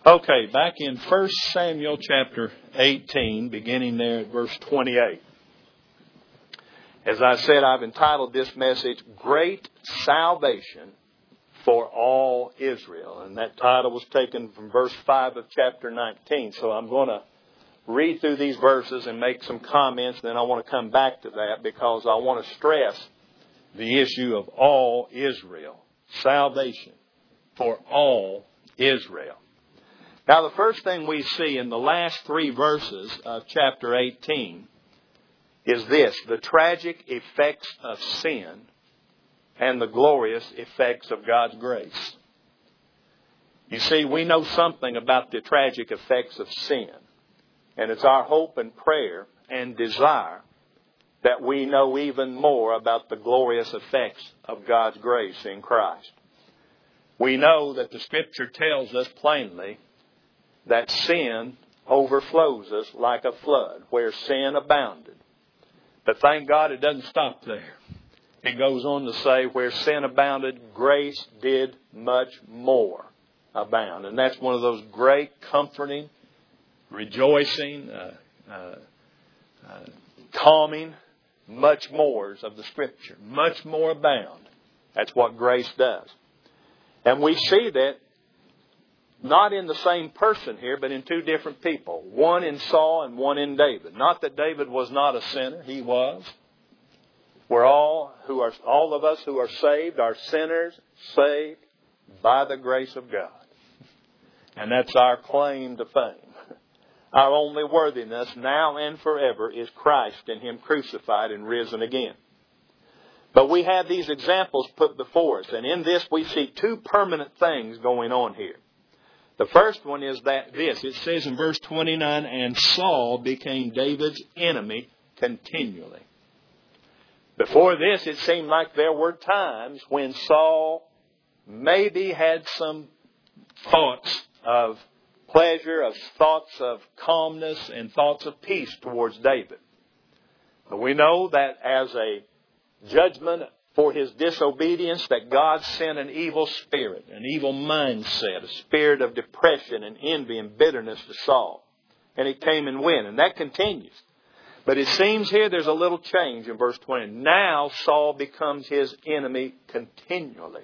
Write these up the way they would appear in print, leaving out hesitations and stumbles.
Okay, back in 1 Samuel chapter 18, beginning there at verse 28. As I said, I've entitled this message, Great Salvation for All Israel. And that title was taken from verse 5 of chapter 19. So I'm going to read through these verses and make some comments. Then I want to come back to that because I want to stress the issue of all Israel. Salvation for all Israel. Now, the first thing we see in the last three verses of chapter 18 is this: the tragic effects of sin and the glorious effects of God's grace. You see, we know something about the tragic effects of sin, and it's our hope and prayer and desire that we know even more about the glorious effects of God's grace in Christ. We know that the Scripture tells us plainly that sin overflows us like a flood, where sin abounded. But thank God it doesn't stop there. It goes on to say, where sin abounded, grace did much more abound. And that's one of those great, comforting, rejoicing, calming, much mores of the Scripture. Much more abound. That's what grace does. And we see that not in the same person here, but in two different people. One in Saul and one in David. Not that David was not a sinner. He was. We're all of us who are saved are sinners saved by the grace of God. And that's our claim to fame. Our only worthiness now and forever is Christ and Him crucified and risen again. But we have these examples put before us. And in this we see two permanent things going on here. The first one is it says in verse 29, and Saul became David's enemy continually. Before this, it seemed like there were times when Saul maybe had some thoughts of pleasure, of thoughts of calmness, and thoughts of peace towards David. But we know that as a judgment for his disobedience, that God sent an evil spirit, an evil mindset, a spirit of depression and envy and bitterness to Saul. And it came and went, and that continues. But it seems here there's a little change in verse 20. Now Saul becomes his enemy continually.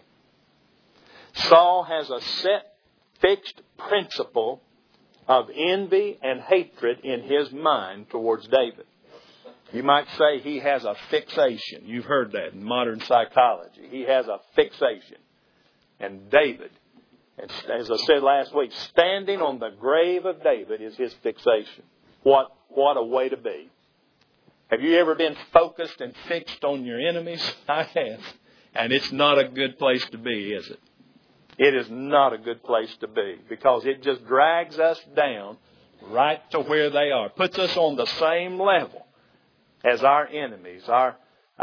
Saul has a set, fixed principle of envy and hatred in his mind towards David. You might say he has a fixation. You've heard that in modern psychology. He has a fixation. And David, as I said last week, standing on the grave of David is his fixation. What a way to be. Have you ever been focused and fixed on your enemies? I have. And it's not a good place to be, is it? It is not a good place to be, because it just drags us down right to where they are. Puts us on the same level as our enemies, our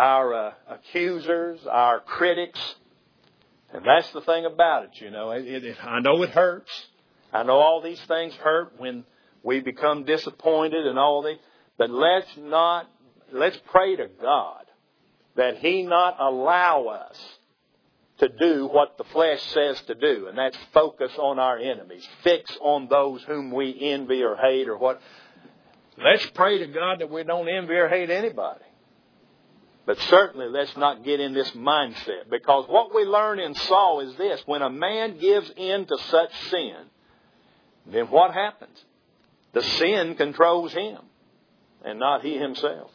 accusers, our critics. And that's the thing about it, you know. I know it hurts. I know all these things hurt when we become disappointed and all these. But let's pray to God that He not allow us to do what the flesh says to do. And that's focus on our enemies. Fix on those whom we envy or hate or what. Let's pray to God that we don't envy or hate anybody. But certainly let's not get in this mindset. Because what we learn in Saul is this: when a man gives in to such sin, then what happens? The sin controls him and not he himself.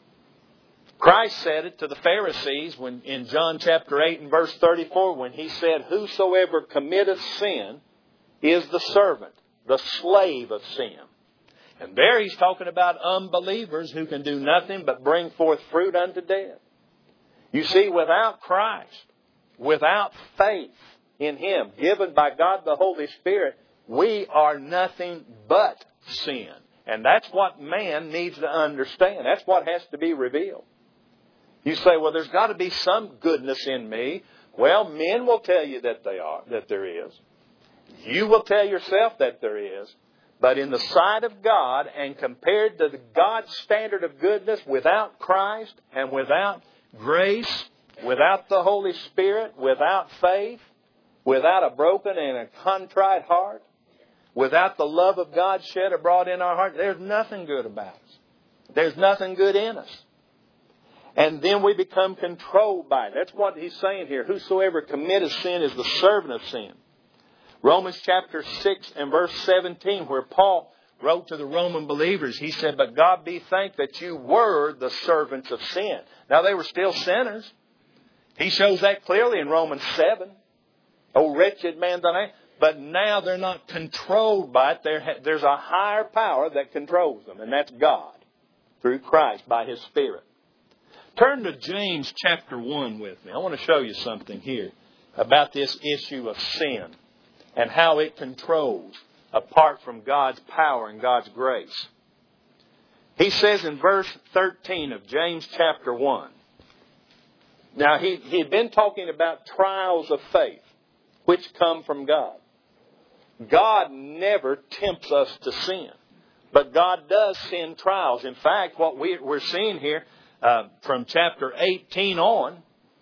Christ said it to the Pharisees when in John chapter 8 and verse 34, when He said, whosoever committeth sin is the servant, the slave of sin. And there He's talking about unbelievers who can do nothing but bring forth fruit unto death. You see, without Christ, without faith in Him, given by God the Holy Spirit, we are nothing but sin. And that's what man needs to understand. That's what has to be revealed. You say, well, there's got to be some goodness in me. Well, men will tell you that there is. You will tell yourself that there is. But in the sight of God, and compared to God's standard of goodness, without Christ and without grace, without the Holy Spirit, without faith, without a broken and a contrite heart, without the love of God shed abroad in our heart, there's nothing good about us. There's nothing good in us. And then we become controlled by it. That's what he's saying here. Whosoever committeth sin is the servant of sin. Romans chapter 6 and verse 17, where Paul wrote to the Roman believers, he said, but God be thanked that you were the servants of sin. Now they were still sinners. He shows that clearly in Romans 7. O wretched man that I am. But now they're not controlled by it. There's a higher power that controls them, and that's God through Christ by His Spirit. Turn to James chapter 1 with me. I want to show you something here about this issue of sin and how it controls apart from God's power and God's grace. He says in verse 13 of James chapter 1. Now, he had been talking about trials of faith, which come from God. God never tempts us to sin. But God does send trials. In fact, what we're seeing here from chapter 18 on,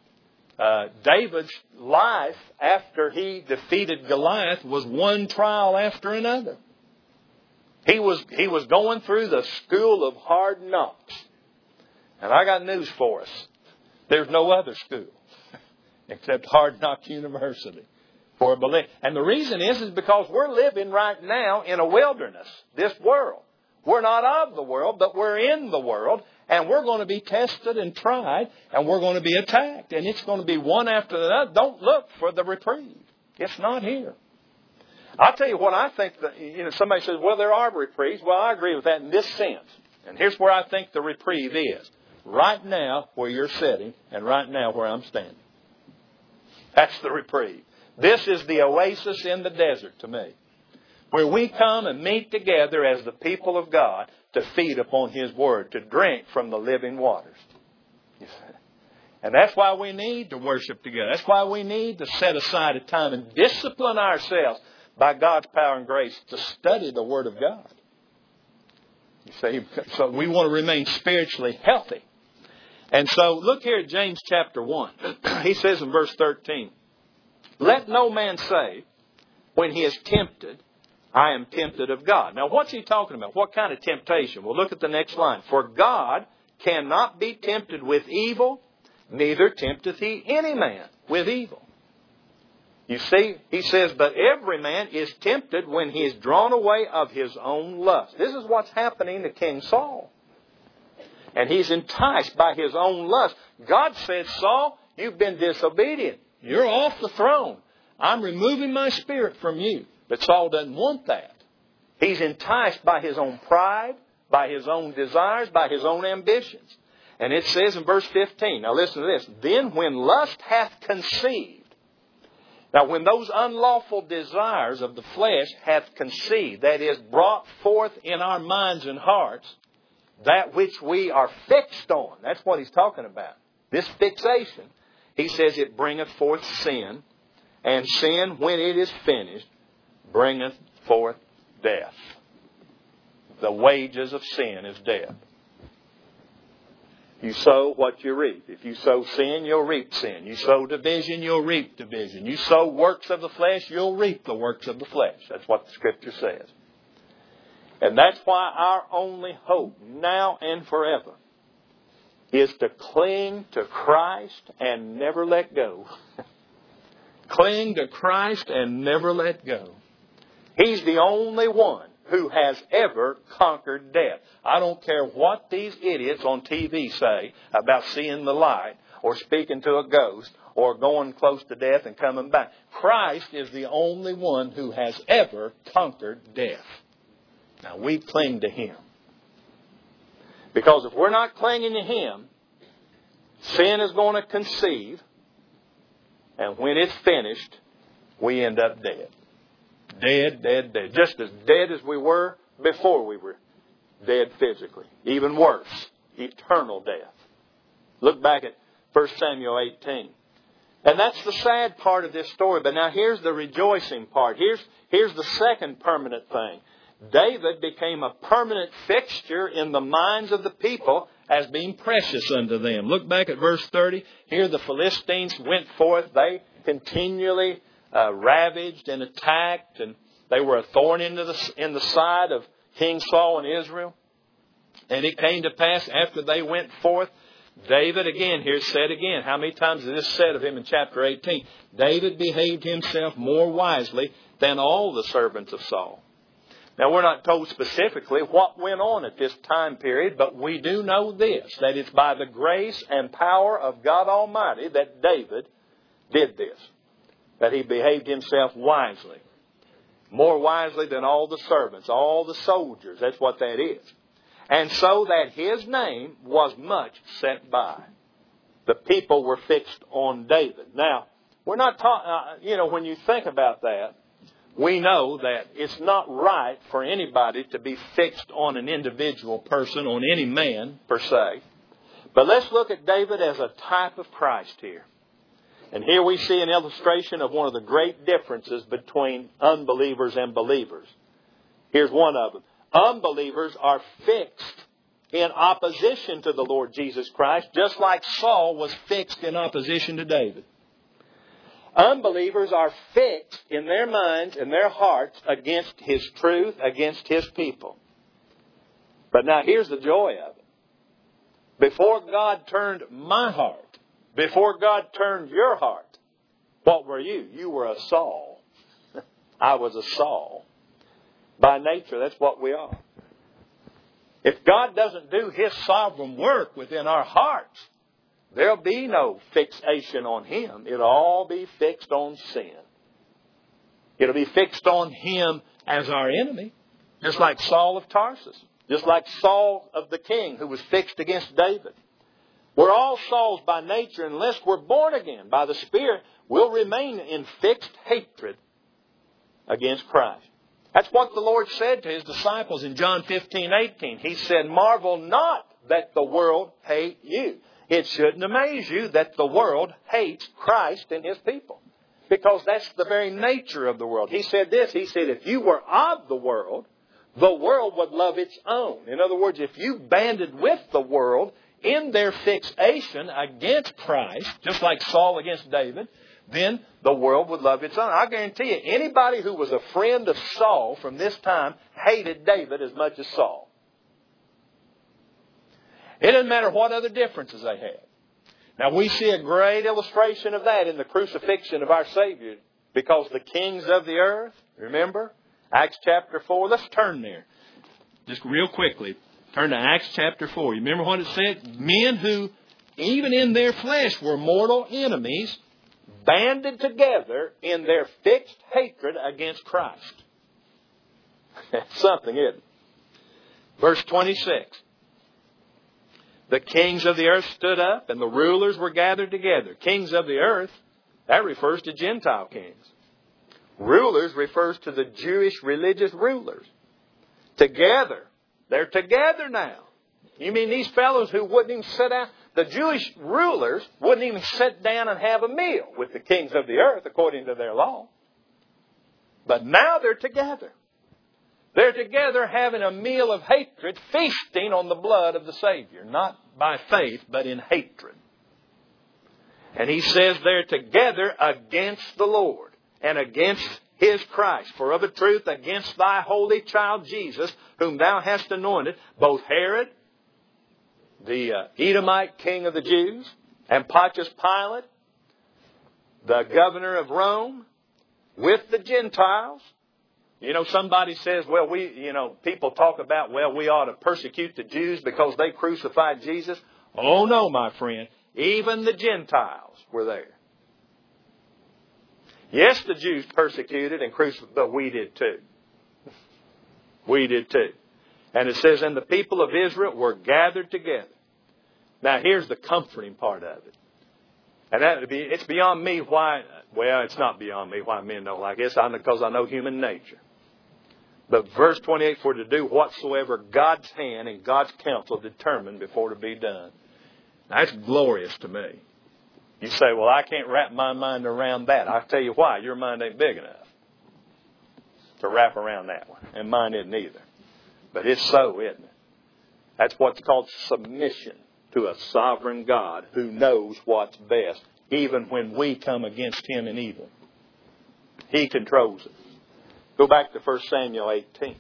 David's life after he defeated Goliath was one trial after another. He was going through the school of hard knocks. And I got news for us. There's no other school except Hard Knock University for a believer. And the reason is because we're living right now in a wilderness, this world. We're not of the world, but we're in the world. And we're going to be tested and tried, and we're going to be attacked. And it's going to be one after the other. Don't look for the reprieve. It's not here. I'll tell you what I think. Somebody says, well, there are reprieves. Well, I agree with that in this sense. And here's where I think the reprieve is. Right now where you're sitting, and right now where I'm standing. That's the reprieve. This is the oasis in the desert to me. Where we come and meet together as the people of God to feed upon His Word, to drink from the living waters. And that's why we need to worship together. That's why we need to set aside a time and discipline ourselves by God's power and grace to study the Word of God. You see, so we want to remain spiritually healthy. And so look here at James chapter 1. He says in verse 13, let no man say when he is tempted, I am tempted of God. Now what's he talking about? What kind of temptation? Well, look at the next line. For God cannot be tempted with evil, neither tempteth He any man with evil. You see, he says, but every man is tempted when he is drawn away of his own lust. This is what's happening to King Saul. And he's enticed by his own lust. God said, Saul, you've been disobedient. You're off the throne. I'm removing my spirit from you. But Saul doesn't want that. He's enticed by his own pride, by his own desires, by his own ambitions. And it says in verse 15, now listen to this. Then when lust hath conceived. Now when those unlawful desires of the flesh hath conceived, that is, brought forth in our minds and hearts, that which we are fixed on. That's what he's talking about. This fixation. He says it bringeth forth sin. And sin, when it is finished, bringeth forth death. The wages of sin is death. You sow what you reap. If you sow sin, you'll reap sin. You sow division, you'll reap division. You sow works of the flesh, you'll reap the works of the flesh. That's what the Scripture says. And that's why our only hope now and forever is to cling to Christ and never let go. Cling to Christ and never let go. He's the only one who has ever conquered death. I don't care what these idiots on TV say about seeing the light or speaking to a ghost or going close to death and coming back. Christ is the only one who has ever conquered death. Now we cling to Him. Because if we're not clinging to Him, sin is going to conceive. And when it's finished, we end up dead. Dead, dead, dead. Just as dead as we were before we were dead physically. Even worse, eternal death. Look back at 1 Samuel 18. And that's the sad part of this story. But now here's the rejoicing part. Here's the second permanent thing. David became a permanent fixture in the minds of the people as being precious unto them. Look back at verse 30. Here the Philistines went forth. They continually ravaged and attacked. And They were a thorn in the side of King Saul and Israel. And it came to pass after they went forth, David, again, here's said again. How many times is this said of him in chapter 18? David behaved himself more wisely than all the servants of Saul. Now, we're not told specifically what went on at this time period, but we do know this, that it's by the grace and power of God Almighty that David did this, that he behaved himself wisely, more wisely than all the servants, all the soldiers. That's what that is. And so that his name was much set by. The people were fixed on David. Now, we're not talking, when you think about that, we know that it's not right for anybody to be fixed on an individual person, on any man per se. But let's look at David as a type of Christ here. And here we see an illustration of one of the great differences between unbelievers and believers. Here's one of them. Unbelievers are fixed in opposition to the Lord Jesus Christ, just like Saul was fixed in opposition to David. Unbelievers are fixed in their minds and their hearts against His truth, against His people. But now here's the joy of it. Before God turned my heart, before God turned your heart, what were you? You were a Saul. I was a Saul. By nature, that's what we are. If God doesn't do His sovereign work within our hearts, there'll be no fixation on Him. It'll all be fixed on sin. It'll be fixed on Him as our enemy, just like Saul of Tarsus, just like Saul of the king who was fixed against David. We're all Sauls by nature. Unless we're born again by the Spirit, we'll remain in fixed hatred against Christ. That's what the Lord said to His disciples in John 15:18. He said, "Marvel not that the world hate you." It shouldn't amaze you that the world hates Christ and His people, because that's the very nature of the world. He said this, He said, if you were of the world would love its own. In other words, if you banded with the world in their fixation against Christ, just like Saul against David, then the world would love its own. I guarantee you, anybody who was a friend of Saul from this time hated David as much as Saul. It doesn't matter what other differences they had. Now, we see a great illustration of that in the crucifixion of our Savior, because the kings of the earth, remember, Acts chapter 4, let's turn there. Just real quickly, turn to Acts chapter 4. You remember what it said? Men who, even in their flesh, were mortal enemies, banded together in their fixed hatred against Christ. That's something, isn't it? Verse 26. The kings of the earth stood up, and the rulers were gathered together. Kings of the earth, that refers to Gentile kings. Rulers refers to the Jewish religious rulers. Together. They're together now. You mean these fellows who wouldn't even sit down? The Jewish rulers wouldn't even sit down and have a meal with the kings of the earth according to their law. But now they're together. They're together having a meal of hatred, feasting on the blood of the Savior. Not by faith, but in hatred. And he says they're together against the Lord and against His Christ. For of a truth, against thy holy child Jesus, whom thou hast anointed, both Herod, the Edomite king of the Jews, and Pontius Pilate, the governor of Rome, with the Gentiles. You know, somebody says, well, people talk about, we ought to persecute the Jews because they crucified Jesus. Oh, no, my friend. Even the Gentiles were there. Yes, the Jews persecuted and crucified, but we did too. We did too. And it says, and the people of Israel were gathered together. Now, here's the comforting part of it. And it's beyond me why, it's not beyond me why men don't like it. Because I know human nature. But verse 28, for to do whatsoever God's hand and God's counsel determined before to be done. Now, that's glorious to me. You say, well, I can't wrap my mind around that. I'll tell you why. Your mind ain't big enough to wrap around that one. And mine isn't either. But it's so, isn't it? That's what's called submission to a sovereign God who knows what's best, even when we come against Him in evil. He controls it. Go back to 1 Samuel 18.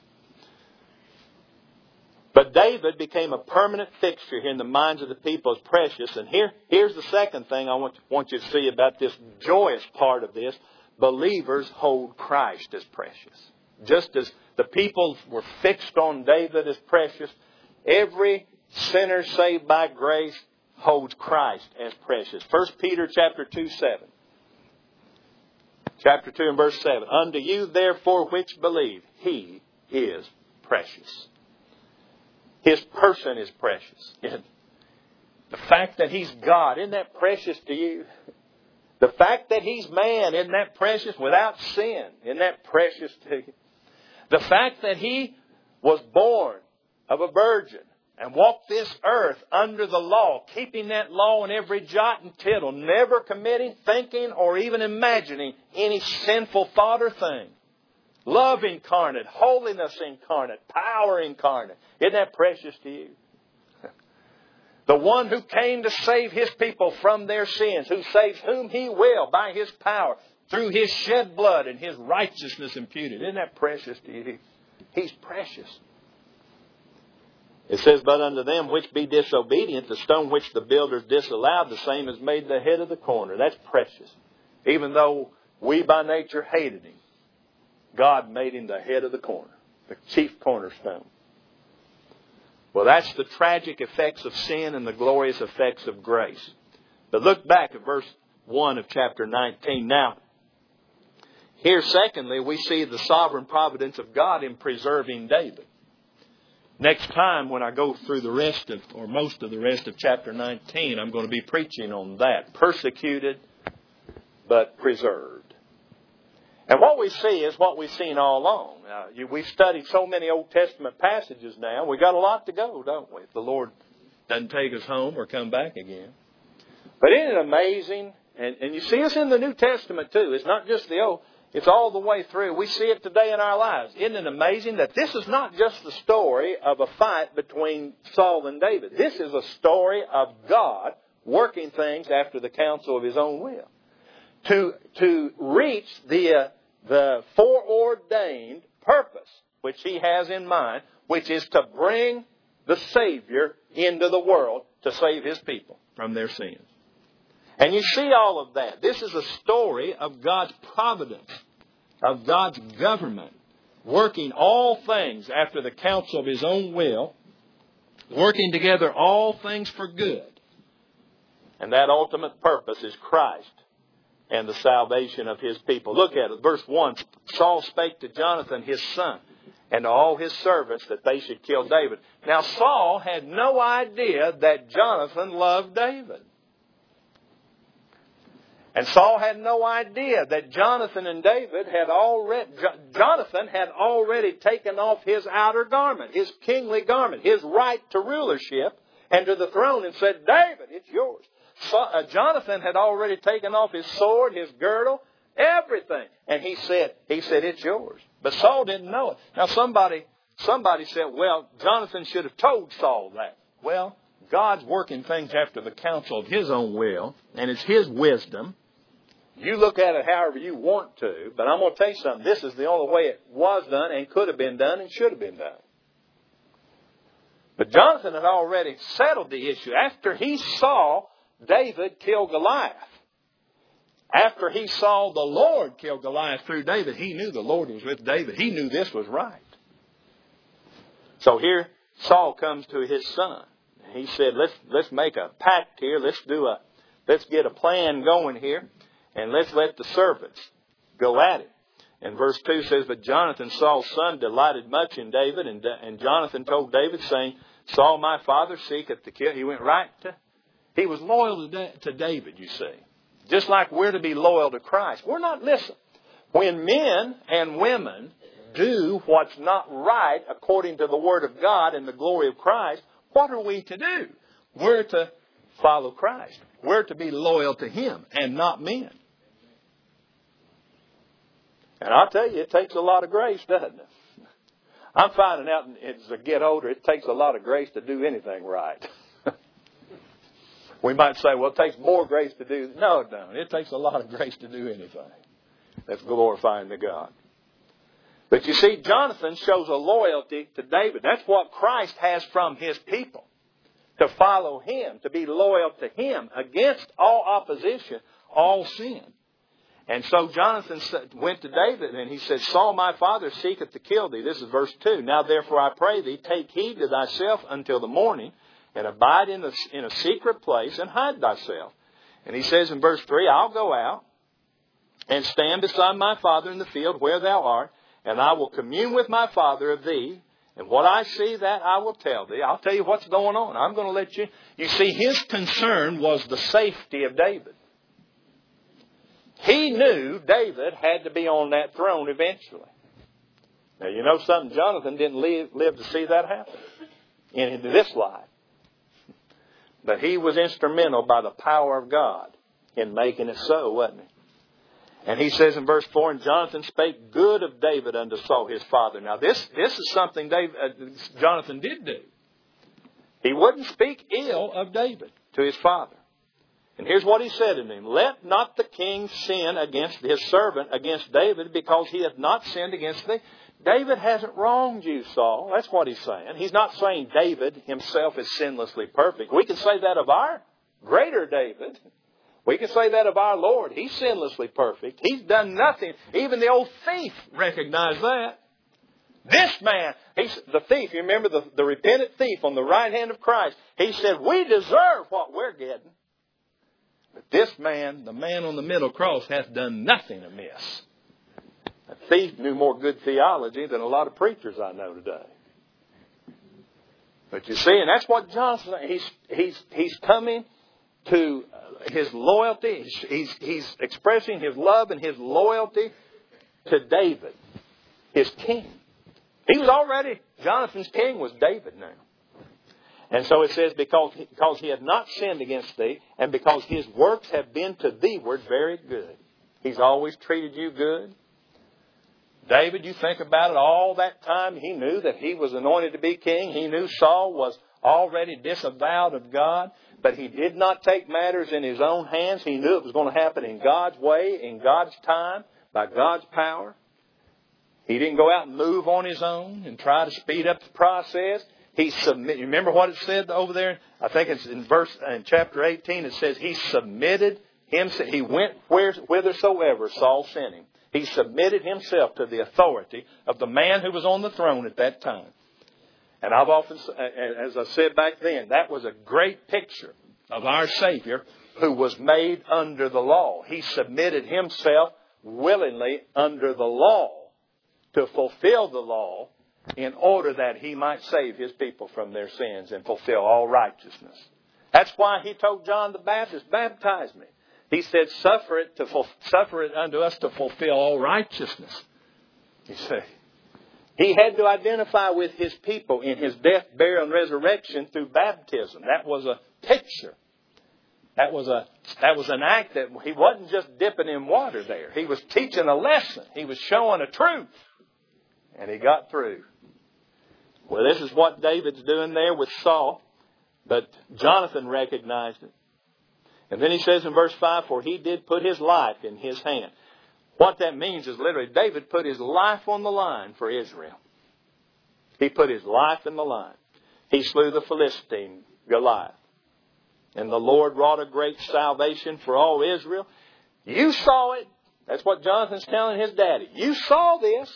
But David became a permanent fixture in the minds of the people as precious. And here's the second thing I want you to see about this joyous part of this. Believers hold Christ as precious. Just as the people were fixed on David as precious, every sinner saved by grace holds Christ as precious. 1 Peter chapter 2, 7. Chapter 2 and verse 7. Unto you therefore which believe, He is precious. His person is precious. The fact that He's God, isn't that precious to you? The fact that He's man, isn't that precious? Without sin, isn't that precious to you? The fact that He was born of a virgin and walked this earth under the law, keeping that law in every jot and tittle, never committing, thinking, or even imagining any sinful thought or thing. Love incarnate, holiness incarnate, power incarnate. Isn't that precious to you? The one who came to save His people from their sins, who saves whom He will by His power, through His shed blood and His righteousness imputed. Isn't that precious to you? He's precious. It says, but unto them which be disobedient, the stone which the builders disallowed, the same is made the head of the corner. That's precious. Even though we by nature hated Him, God made Him the head of the corner, the chief cornerstone. Well, that's the tragic effects of sin and the glorious effects of grace. But look back at verse 1 of chapter 19. Now, here secondly, we see the sovereign providence of God in preserving David. Next time when I go through the rest of, or most of the rest of chapter 19, I'm going to be preaching on that. Persecuted, but preserved. And what we see is what we've seen all along. We've studied so many Old Testament passages now. We've got a lot to go, don't we? If the Lord doesn't take us home or come back again. But isn't it amazing? And you see us in the New Testament too. It's not just the Old. It's all the way through. We see it today in our lives. Isn't it amazing that this is not just the story of a fight between Saul and David. This is a story of God working things after the counsel of His own will. To reach the foreordained purpose which He has in mind, which is to bring the Savior into the world to save His people from their sins. And you see all of that. This is a story of God's providence, of God's government, working all things after the counsel of His own will, working together all things for good. And that ultimate purpose is Christ and the salvation of His people. Look at it. Verse 1, Saul spake to Jonathan his son and to all his servants that they should kill David. Now Saul had no idea that Jonathan loved David. And Saul had no idea that Jonathan had already taken off his outer garment, his kingly garment, his right to rulership and to the throne, and said, David, it's yours. Jonathan had already taken off his sword, his girdle, everything. And he said, it's yours. But Saul didn't know it. Now somebody said, well, Jonathan should have told Saul that. Well, God's working things after the counsel of His own will, and it's His wisdom. You look at it however you want to, but I'm going to tell you something. This is the only way it was done and could have been done and should have been done. But Jonathan had already settled the issue. After he saw David kill Goliath, after he saw the Lord kill Goliath through David, he knew the Lord was with David. He knew this was right. So here Saul comes to his son. He said, let's make a pact here. Let's get a plan going here. And let's let the servants go at it. And verse 2 says, but Jonathan, Saul's son, delighted much in David. And Jonathan told David, saying, Saul, my father, seeketh to kill. He went right to... He was loyal to David, you see. Just like we're to be loyal to Christ. Listen, when men and women do what's not right according to the Word of God and the glory of Christ, what are we to do? We're to follow Christ. We're to be loyal to Him and not men. And I'll tell you, it takes a lot of grace, doesn't it? I'm finding out as I get older, it takes a lot of grace to do anything right. We might say, well, it takes more grace to do. No, it don't. It takes a lot of grace to do anything that's glorifying to God. But you see, Jonathan shows a loyalty to David. That's what Christ has from His people. To follow Him, to be loyal to Him against all opposition, all sin. And so Jonathan went to David and he said, Saul my father seeketh to kill thee. This is verse 2. Now therefore I pray thee, take heed to thyself until the morning, and abide in a secret place, and hide thyself. And he says in verse 3, I'll go out and stand beside my father in the field where thou art, and I will commune with my father of thee, and what I see, that I will tell thee. I'll tell you what's going on. I'm going to let you. You see, his concern was the safety of David. He knew David had to be on that throne eventually. Now, you know something? Jonathan didn't live to see that happen in this life. But he was instrumental by the power of God in making it so, wasn't he? And he says in verse 4, and Jonathan spake good of David unto Saul his father. Now this is something Jonathan did do. He wouldn't speak ill of David to his father. And here's what he said to him. Let not the king sin against his servant, against David, because he hath not sinned against thee. David hasn't wronged you, Saul. That's what he's saying. He's not saying David himself is sinlessly perfect. We can say that of our greater David. We can say that of our Lord. He's sinlessly perfect. He's done nothing. Even the old thief recognized that. This man, the thief, you remember the repentant thief on the right hand of Christ. He said, we deserve what we're getting. But this man, the man on the middle cross, hath done nothing amiss. A thief knew more good theology than a lot of preachers I know today. But you see, and that's what Johnson, he's coming to his loyalty. He's expressing his love and his loyalty to David, his king. He was already, Jonathan's king was David now. And so it says, because he had not sinned against thee, and because his works have been to thee-ward very good. He's always treated you good. David, you think about it, all that time he knew that he was anointed to be king. He knew Saul was already disavowed of God, but he did not take matters in his own hands. He knew it was going to happen in God's way, in God's time, by God's power. He didn't go out and move on his own and try to speed up the process. He submitted. You remember what it said over there? I think it's in chapter 18. It says he submitted himself. He went whithersoever Saul sent him. He submitted himself to the authority of the man who was on the throne at that time. And I've often, as I said back then, that was a great picture of our Savior who was made under the law. He submitted himself willingly under the law to fulfill the law in order that he might save his people from their sins and fulfill all righteousness. That's why he told John the Baptist, baptize me. He said, suffer it unto us to fulfill all righteousness. You see, he had to identify with his people in his death, burial, and resurrection through baptism. That was a picture. That was an act that he wasn't just dipping in water there. He was teaching a lesson. He was showing a truth. And he got through. Well, this is what David's doing there with Saul. But Jonathan recognized it. And then he says in verse 5, for he did put his life in his hand. What that means is literally David put his life on the line for Israel. He put his life in the line. He slew the Philistine, Goliath. And the Lord wrought a great salvation for all Israel. You saw it. That's what Jonathan's telling his daddy. You saw this.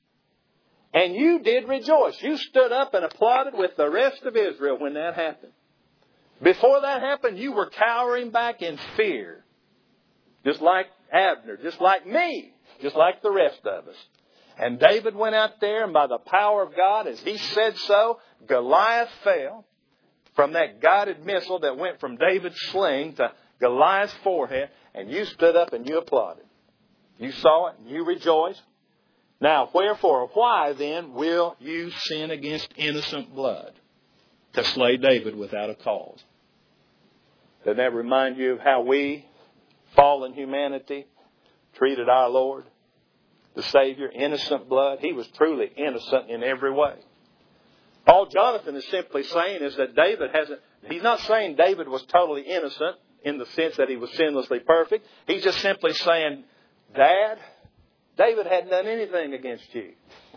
And you did rejoice. You stood up and applauded with the rest of Israel when that happened. Before that happened, you were cowering back in fear. Just like Abner, just like me, just like the rest of us. And David went out there, and by the power of God, as he said so, Goliath fell from that guided missile that went from David's sling to Goliath's forehead, and you stood up and you applauded. You saw it and you rejoiced. Now, wherefore, why then will you sin against innocent blood to slay David without a cause? Doesn't that remind you of how we, fallen humanity, treated our Lord, the Savior, innocent blood? He was truly innocent in every way. All Jonathan is simply saying is that he's not saying David was totally innocent in the sense that he was sinlessly perfect. He's just simply saying, Dad, David hadn't done anything against you.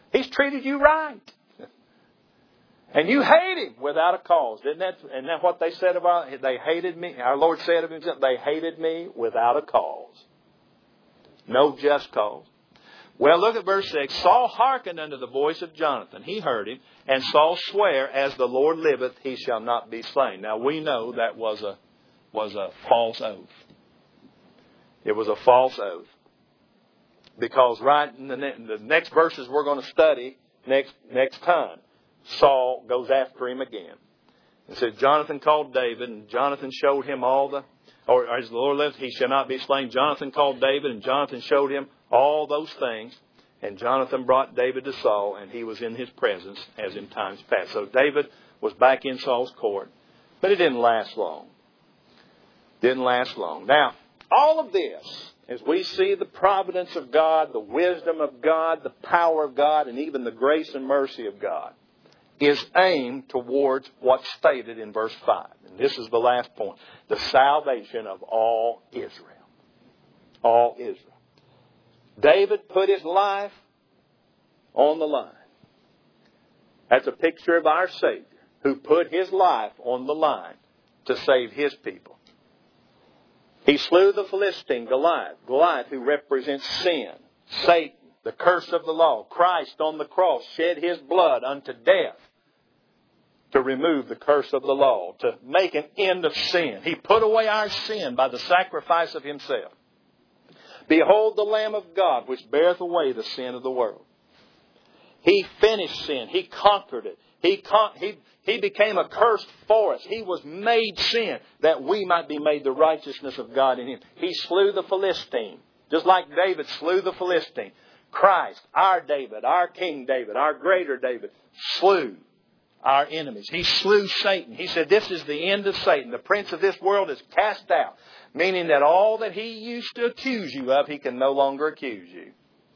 He's treated you right. And you hate Him without a cause. Isn't that what they said about it? They hated me. Our Lord said of Himself, they hated me without a cause. No just cause. Well, look at verse 6. Saul hearkened unto the voice of Jonathan. He heard him. And Saul sware, as the Lord liveth, he shall not be slain. Now we know that was a false oath. It was a false oath. Because right in the next verses we're going to study next time, Saul goes after him again. It says, Jonathan called David, and Jonathan showed him or as the Lord liveth, he shall not be slain. Jonathan called David, and Jonathan showed him all those things. And Jonathan brought David to Saul, and he was in his presence as in times past. So David was back in Saul's court, but it didn't last long. Didn't last long. Now, all of this, as we see the providence of God, the wisdom of God, the power of God, and even the grace and mercy of God, is aimed towards what's stated in verse 5. And this is the last point. The salvation of all Israel. All Israel. David put his life on the line. That's a picture of our Savior, who put his life on the line to save his people. He slew the Philistine, Goliath. Goliath, who represents sin, Satan, the curse of the law. Christ on the cross shed his blood unto death to remove the curse of the law, to make an end of sin. He put away our sin by the sacrifice of himself. Behold the Lamb of God, which beareth away the sin of the world. He finished sin. He conquered it. He became a curse for us. He was made sin that we might be made the righteousness of God in Him. He slew the Philistine, just like David slew the Philistine. Christ, our David, our King David, our greater David, slew our enemies. He slew Satan. He said, this is the end of Satan. The prince of this world is cast out. Meaning that all that he used to accuse you of, he can no longer accuse you.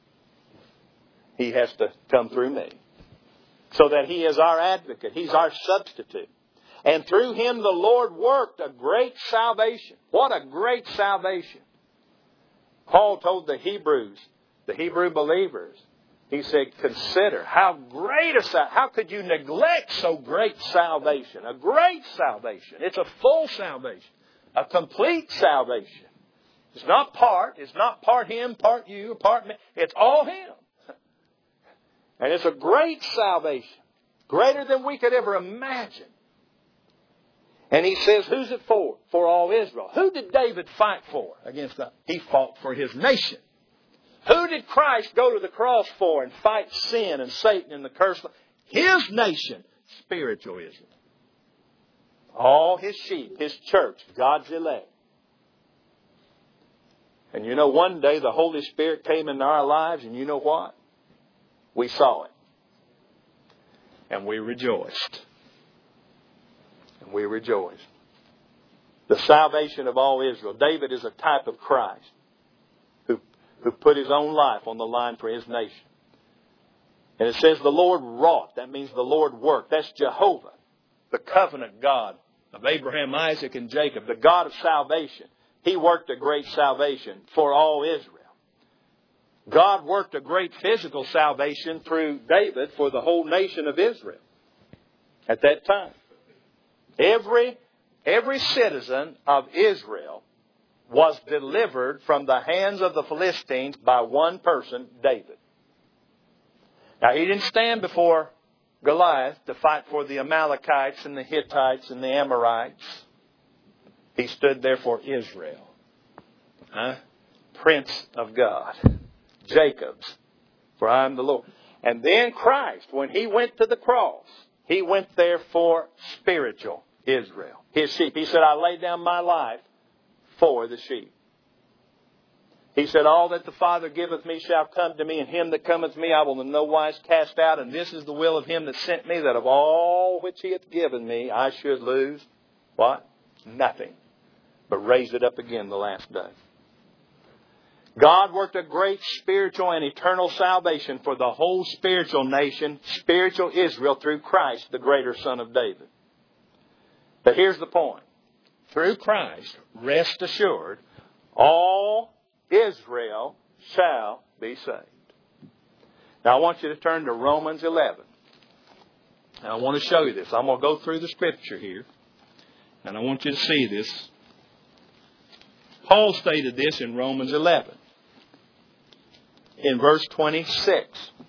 He has to come through me. So that he is our advocate. He's our substitute. And through him the Lord worked a great salvation. What a great salvation. Paul told the Hebrews, the Hebrew believers, he said, consider how could you neglect so great salvation? A great salvation. It's a full salvation. A complete salvation. It's not part him, part you, part me. It's all him. And it's a great salvation. Greater than we could ever imagine. And he says, who's it for? For all Israel. Who did David fight for against that? He fought for his nation. Who did Christ go to the cross for and fight sin and Satan and the curse? His nation, spiritual Israel. All his sheep, his church, God's elect. And you know, one day the Holy Spirit came into our lives, and you know what? We saw it. And we rejoiced. And we rejoiced. The salvation of all Israel. David is a type of Christ who put his own life on the line for his nation. And it says the Lord wrought. That means the Lord worked. That's Jehovah, the covenant God of Abraham, Isaac, and Jacob, the God of salvation. He worked a great salvation for all Israel. God worked a great physical salvation through David for the whole nation of Israel at that time. Every citizen of Israel was delivered from the hands of the Philistines by one person, David. Now, he didn't stand before Goliath to fight for the Amalekites and the Hittites and the Amorites. He stood there for Israel. Prince of God. Jacob's. For I am the Lord. And then Christ, when He went to the cross, He went there for spiritual Israel. His sheep. He said, I lay down my life for the sheep. He said, all that the Father giveth me shall come to me, and him that cometh to me I will in no wise cast out. And this is the will of him that sent me, that of all which he hath given me I should lose, what? Nothing. But raise it up again the last day. God worked a great spiritual and eternal salvation for the whole spiritual nation, spiritual Israel, through Christ, the greater Son of David. But here's the point. Through Christ, rest assured, all Israel shall be saved. Now I want you to turn to Romans 11. Now I want to show you this. I'm going to go through the Scripture here. And I want you to see this. Paul stated this in Romans 11. In verse 26.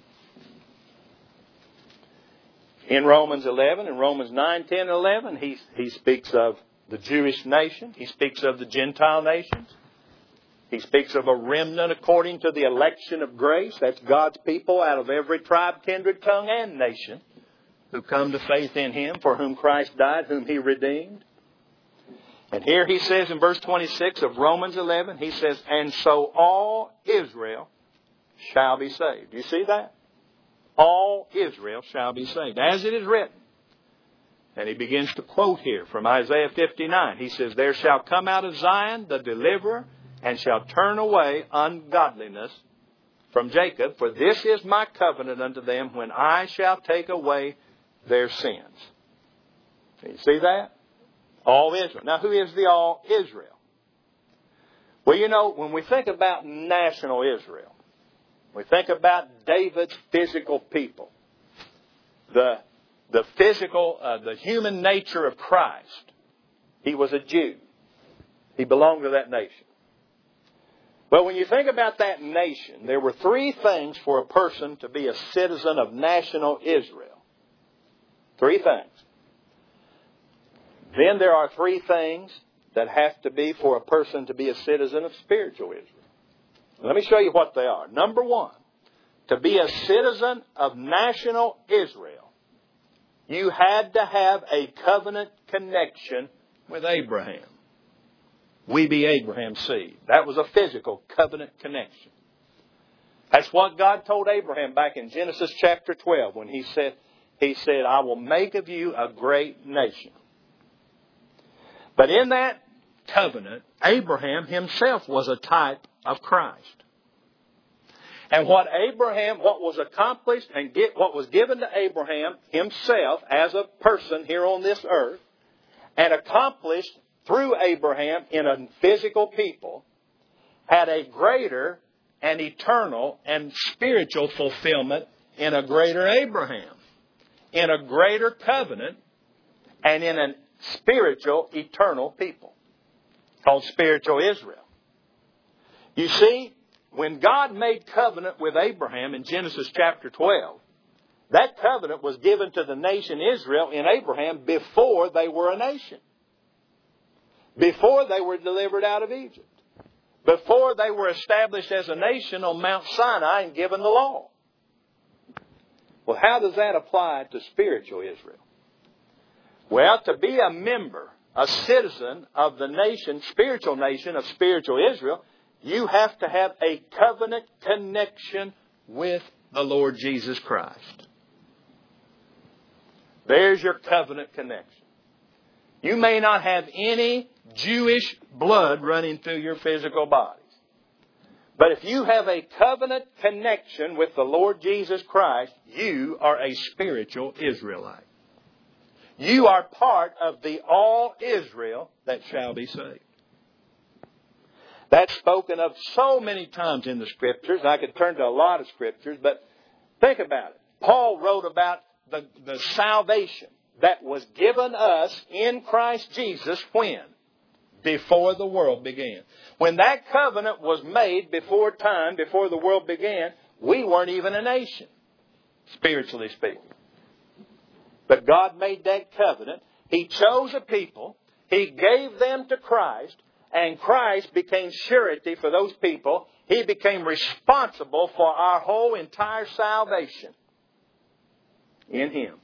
In Romans 11, in Romans 9, 10, and 11, he speaks of the Jewish nation. He speaks of the Gentile nations. He speaks of a remnant according to the election of grace. That's God's people out of every tribe, kindred, tongue, and nation who come to faith in Him, for whom Christ died, whom He redeemed. And here he says in verse 26 of Romans 11, he says, and so all Israel shall be saved. You see that? All Israel shall be saved, as it is written. And he begins to quote here from Isaiah 59. He says, there shall come out of Zion the deliverer, and shall turn away ungodliness from Jacob. For this is my covenant unto them, when I shall take away their sins. You see that? All Israel. Now, who is the all Israel? Well, you know, when we think about national Israel, we think about David's physical people, the physical, the human nature of Christ. He was a Jew. He belonged to that nation. Well, when you think about that nation, there were three things for a person to be a citizen of national Israel. Three things. Then there are three things that have to be for a person to be a citizen of spiritual Israel. Let me show you what they are. Number one, to be a citizen of national Israel, you had to have a covenant connection with Abraham. We be Abraham's seed. That was a physical covenant connection. That's what God told Abraham back in Genesis chapter 12 when He said, I will make of you a great nation. But in that covenant, Abraham himself was a type of Christ. And what was accomplished and what was given to Abraham himself as a person here on this earth, and accomplished through Abraham in a physical people, had a greater and eternal and spiritual fulfillment in a greater Abraham, in a greater covenant, and in a spiritual, eternal people called spiritual Israel. You see, when God made covenant with Abraham in Genesis chapter 12, that covenant was given to the nation Israel in Abraham before they were a nation. Before they were delivered out of Egypt. Before they were established as a nation on Mount Sinai and given the law. Well, how does that apply to spiritual Israel? Well, to be a member, a citizen of the nation, spiritual nation of spiritual Israel, you have to have a covenant connection with the Lord Jesus Christ. There's your covenant connection. You may not have any Jewish blood running through your physical bodies. But if you have a covenant connection with the Lord Jesus Christ, you are a spiritual Israelite. You are part of the all Israel that shall be saved. That's spoken of so many times in the Scriptures. I could turn to a lot of Scriptures, but think about it. Paul wrote about the salvation that was given us in Christ Jesus when? Before the world began. When that covenant was made before time, before the world began, we weren't even a nation, spiritually speaking. But God made that covenant. He chose a people. He gave them to Christ. And Christ became surety for those people. He became responsible for our whole entire salvation in Him.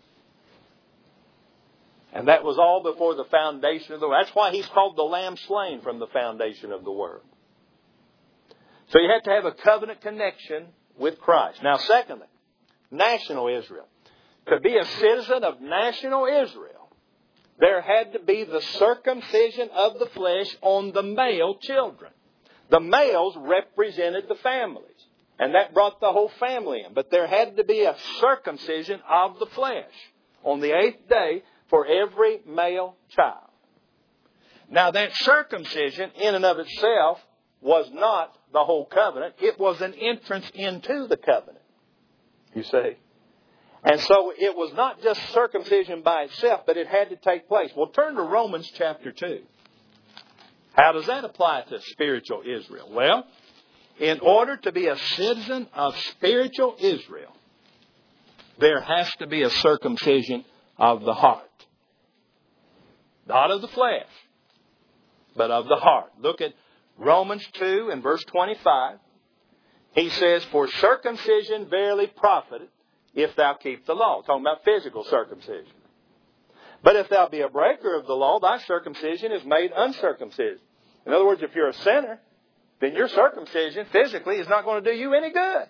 And that was all before the foundation of the world. That's why He's called the Lamb slain from the foundation of the world. So you have to have a covenant connection with Christ. Now, secondly, national Israel. To be a citizen of national Israel, there had to be the circumcision of the flesh on the male children. The males represented the families. And that brought the whole family in. But there had to be a circumcision of the flesh on the 8th day for every male child. Now that circumcision in and of itself was not the whole covenant. It was an entrance into the covenant. You see? And so it was not just circumcision by itself, but it had to take place. Well, turn to Romans chapter 2. How does that apply to spiritual Israel? Well, in order to be a citizen of spiritual Israel, there has to be a circumcision of the heart. Not of the flesh, but of the heart. Look at Romans 2 and verse 25. He says, for circumcision verily profiteth, if thou keep the law. Talking about physical circumcision. But if thou be a breaker of the law, thy circumcision is made uncircumcision. In other words, if you're a sinner, then your circumcision physically is not going to do you any good.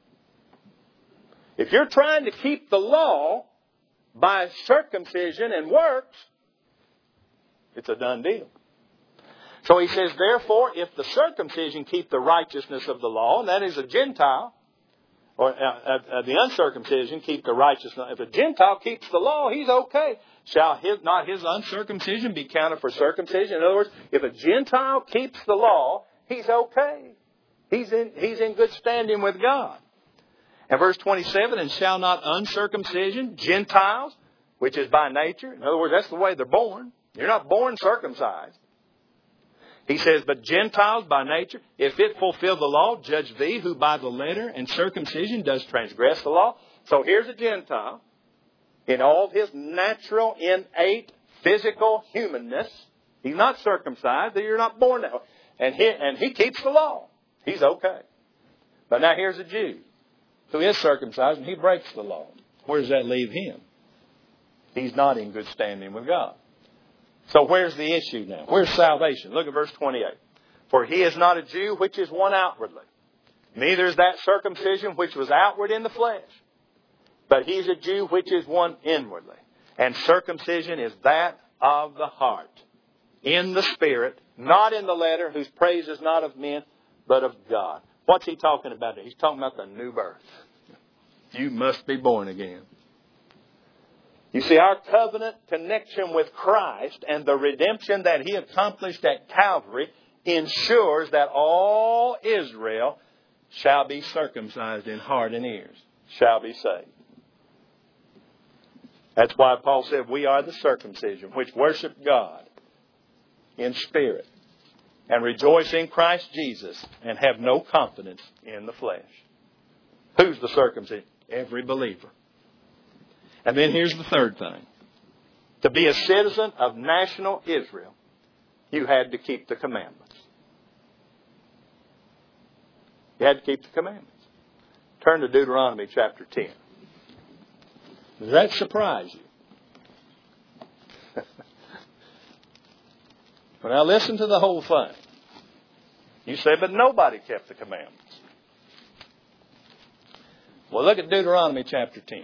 If you're trying to keep the law by circumcision and works, it's a done deal. So he says, therefore, if the circumcision keep the righteousness of the law, and that is a Gentile, or the uncircumcision keep the righteousness. If a Gentile keeps the law, he's okay. Shall not his uncircumcision be counted for circumcision? In other words, if a Gentile keeps the law, he's okay. He's in good standing with God. And verse 27, and shall not uncircumcision, Gentiles, which is by nature. In other words, that's the way they're born. You're not born circumcised. He says, but Gentiles by nature, if it fulfill the law, judge thee who by the letter and circumcision does transgress the law. So here's a Gentile in all of his natural, innate, physical humanness. He's not circumcised. You're not born that way. And he keeps the law. He's okay. But now here's a Jew who is circumcised and he breaks the law. Where does that leave him? He's not in good standing with God. So where's the issue now? Where's salvation? Look at verse 28. For he is not a Jew which is one outwardly. Neither is that circumcision which was outward in the flesh. But he's a Jew which is one inwardly. And circumcision is that of the heart. In the spirit, not in the letter, whose praise is not of men, but of God. What's he talking about? He's talking about the new birth. You must be born again. You see, our covenant connection with Christ and the redemption that He accomplished at Calvary ensures that all Israel shall be circumcised in heart and ears, shall be saved. That's why Paul said, we are the circumcision, which worship God in spirit and rejoice in Christ Jesus and have no confidence in the flesh. Who's the circumcision? Every believer. And then here's the third thing. To be a citizen of national Israel, you had to keep the commandments. You had to keep the commandments. Turn to Deuteronomy chapter 10. Does that surprise you? Well, now listen to the whole thing. You say, but nobody kept the commandments. Well, look at Deuteronomy chapter 10.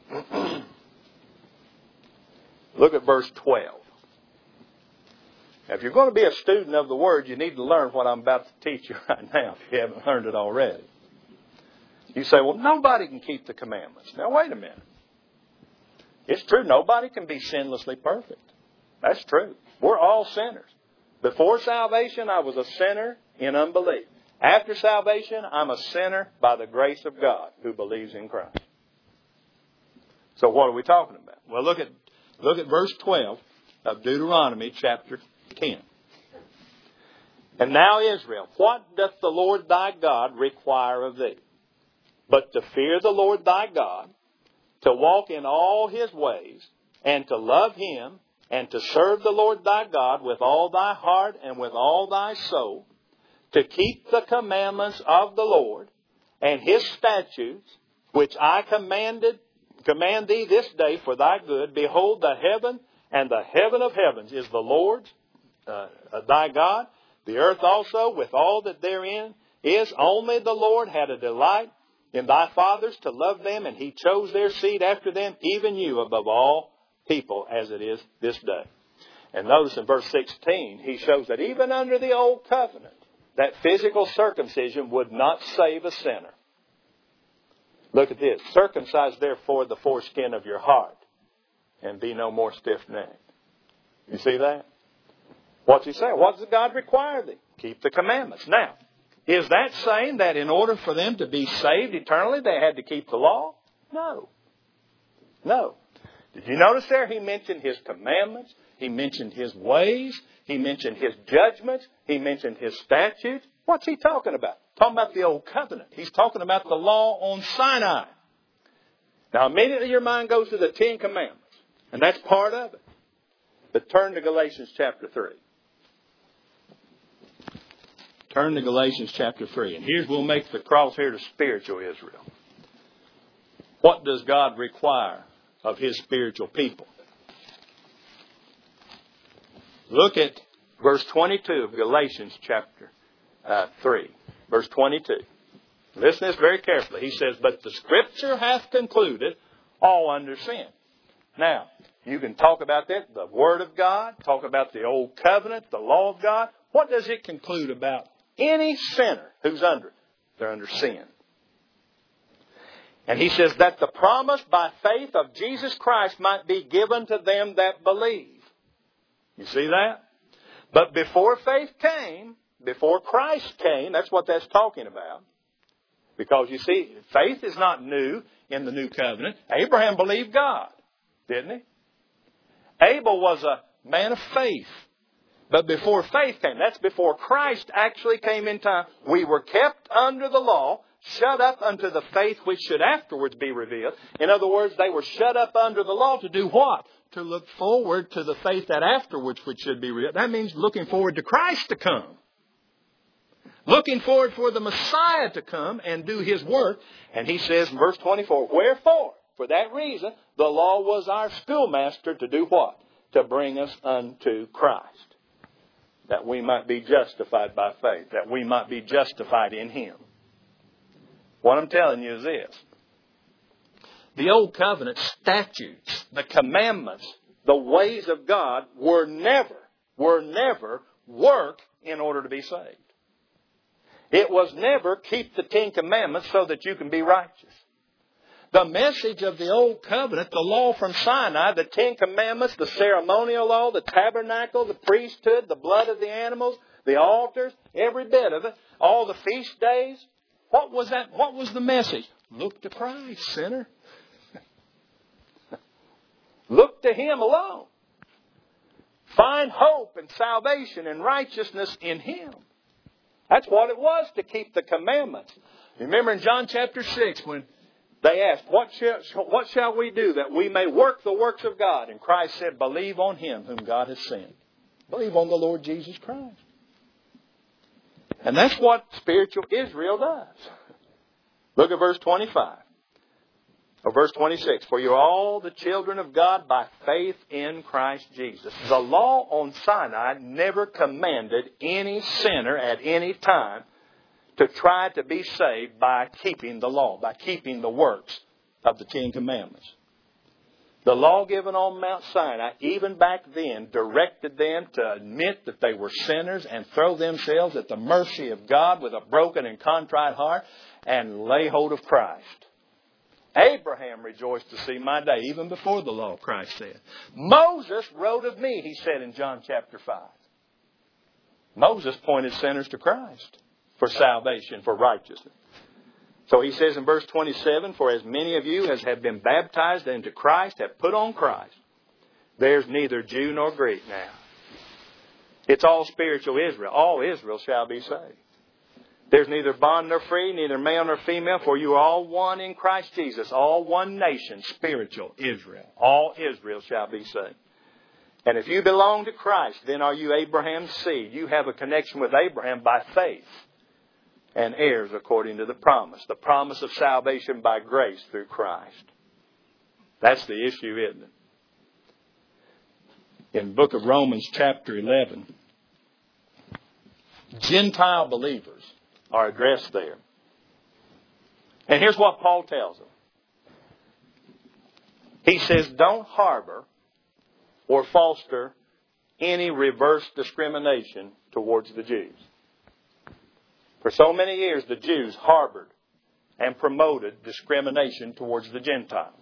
Look at verse 12. Now, if you're going to be a student of the Word, you need to learn what I'm about to teach you right now if you haven't learned it already. You say, well, nobody can keep the commandments. Now, wait a minute. It's true, nobody can be sinlessly perfect. That's true. We're all sinners. Before salvation, I was a sinner in unbelief. After salvation, I'm a sinner by the grace of God who believes in Christ. So what are we talking about? Well, look at verse 12 of Deuteronomy chapter 10. And now, Israel, what doth the Lord thy God require of thee? But to fear the Lord thy God, to walk in all His ways, and to love Him, and to serve the Lord thy God with all thy heart and with all thy soul, to keep the commandments of the Lord and His statutes, which I command thee this day for thy good. Behold, the heaven and the heaven of heavens is the Lord's, thy God. The earth also, with all that therein is, only the Lord had a delight in thy fathers to love them, and He chose their seed after them, even you above all people, as it is this day. And notice in verse 16, he shows that even under the old covenant, that physical circumcision would not save a sinner. Look at this. Circumcise therefore the foreskin of your heart, and be no more stiff-necked. You see that? What's he saying? What does God require thee? Keep the commandments. Now, is that saying that in order for them to be saved eternally, they had to keep the law? No. No. Did you notice there he mentioned His commandments? He mentioned His ways. He mentioned His judgments. He mentioned His statutes. What's He talking about? Talking about the Old Covenant. He's talking about the law on Sinai. Now immediately your mind goes to the Ten Commandments. And that's part of it. But turn to Galatians chapter 3. Turn to Galatians chapter 3. And here's we'll make the cross here to spiritual Israel. What does God require of His spiritual people? Look at verse 22 of Galatians chapter 3. Verse 22. Listen to this very carefully. He says, but the Scripture hath concluded all under sin. Now, you can talk about that, the Word of God, talk about the Old Covenant, the law of God. What does it conclude about any sinner who's under it? They're under sin. And he says that the promise by faith of Jesus Christ might be given to them that believe. You see that? But before faith came, before Christ came, that's what that's talking about. Because you see, faith is not new in the New Covenant. Abraham believed God, didn't he? Abel was a man of faith. But before faith came, that's before Christ actually came in time. We were kept under the law, shut up unto the faith which should afterwards be revealed. In other words, they were shut up under the law to do what? To look forward to the faith that afterwards which should be revealed. That means looking forward to Christ to come. Looking forward for the Messiah to come and do His work. And he says in verse 24, wherefore, for that reason, the law was our schoolmaster to do what? To bring us unto Christ. That we might be justified by faith. That we might be justified in Him. What I'm telling you is this. The Old Covenant statutes, the commandments, the ways of God were never work in order to be saved. It was never keep the Ten Commandments so that you can be righteous. The message of the Old Covenant, the law from Sinai, the Ten Commandments, the ceremonial law, the tabernacle, the priesthood, the blood of the animals, the altars, every bit of it, all the feast days. What was that? What was the message? Look to Christ, sinner. Look to Him alone. Find hope and salvation and righteousness in Him. That's what it was to keep the commandments. Remember in John chapter 6 when they asked, what shall we do that we may work the works of God? And Christ said, believe on Him whom God has sent. Believe on the Lord Jesus Christ. And that's what spiritual Israel does. Look at verse 25. Or verse 26. For you are all the children of God by faith in Christ Jesus. The law on Sinai never commanded any sinner at any time to try to be saved by keeping the law, by keeping the works of the Ten Commandments. The law given on Mount Sinai, even back then, directed them to admit that they were sinners and throw themselves at the mercy of God with a broken and contrite heart and lay hold of Christ. Abraham rejoiced to see my day, even before the law, Christ said. Moses wrote of me, he said in John chapter 5. Moses pointed sinners to Christ for salvation, for righteousness. So he says in verse 27, for as many of you as have been baptized into Christ have put on Christ. There's neither Jew nor Greek now. It's all spiritual Israel. All Israel shall be saved. There's neither bond nor free, neither male nor female, for you are all one in Christ Jesus. All one nation, spiritual Israel. All Israel shall be saved. And if you belong to Christ, then are you Abraham's seed. You have a connection with Abraham by faith. And heirs according to the promise of salvation by grace through Christ. That's the issue, isn't it? In the book of Romans chapter 11, Gentile believers are addressed there. And here's what Paul tells them. He says, don't harbor or foster any reverse discrimination towards the Jews. For so many years, the Jews harbored and promoted discrimination towards the Gentiles.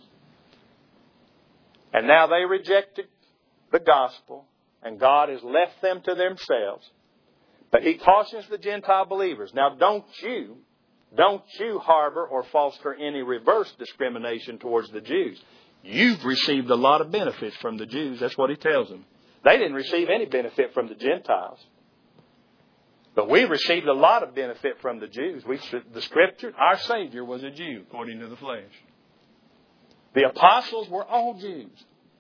And now they rejected the gospel, and God has left them to themselves. But He cautions the Gentile believers, now don't you don't you harbor or foster any reverse discrimination towards the Jews. You've received a lot of benefits from the Jews. That's what he tells them. They didn't receive any benefit from the Gentiles. But we received a lot of benefit from the Jews. The Scripture, our Savior was a Jew, according to the flesh. The apostles were all Jews.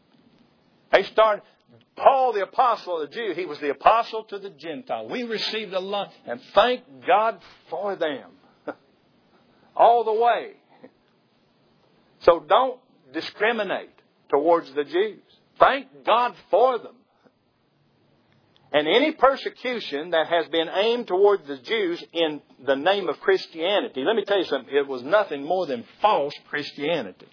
Paul the apostle, a Jew, he was the apostle to the Gentile. We received a lot, and thank God for them. All the way. So don't discriminate towards the Jews. Thank God for them. And any persecution that has been aimed towards the Jews in the name of Christianity, let me tell you something, it was nothing more than false Christianity.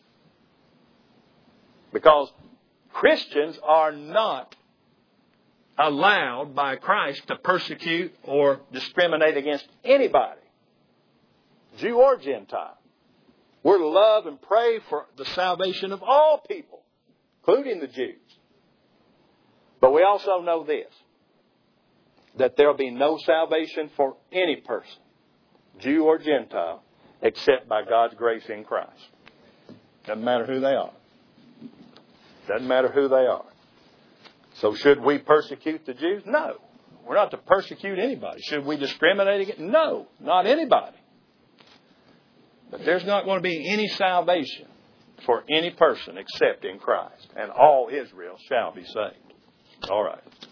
Because Christians are not allowed by Christ to persecute or discriminate against anybody, Jew or Gentile. We're to love and pray for the salvation of all people, including the Jews. But we also know this, that there will be no salvation for any person, Jew or Gentile, except by God's grace in Christ. Doesn't matter who they are. Doesn't matter who they are. So should we persecute the Jews? No. We're not to persecute anybody. Should we discriminate against? No, not anybody. But there's not going to be any salvation for any person except in Christ. And all Israel shall be saved. All right.